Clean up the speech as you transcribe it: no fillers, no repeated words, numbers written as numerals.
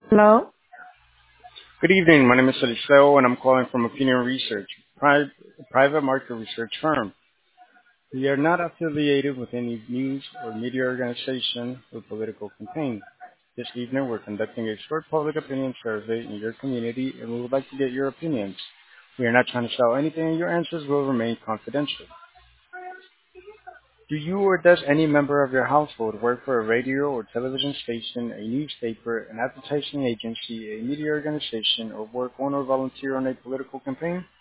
Hello? Good evening. My name is Eliseo, and I'm calling from Opinion Research, a private market research firm. We are not affiliated with any news or media organization or political campaign. This evening, we're conducting a short public opinion survey in your community, and we would like to get your opinions. We are not trying to sell anything, and your answers will remain confidential. Do you or does any member of your household work for a radio or television station, a newspaper, an advertising agency, a media organization, or work on or volunteer on a political campaign?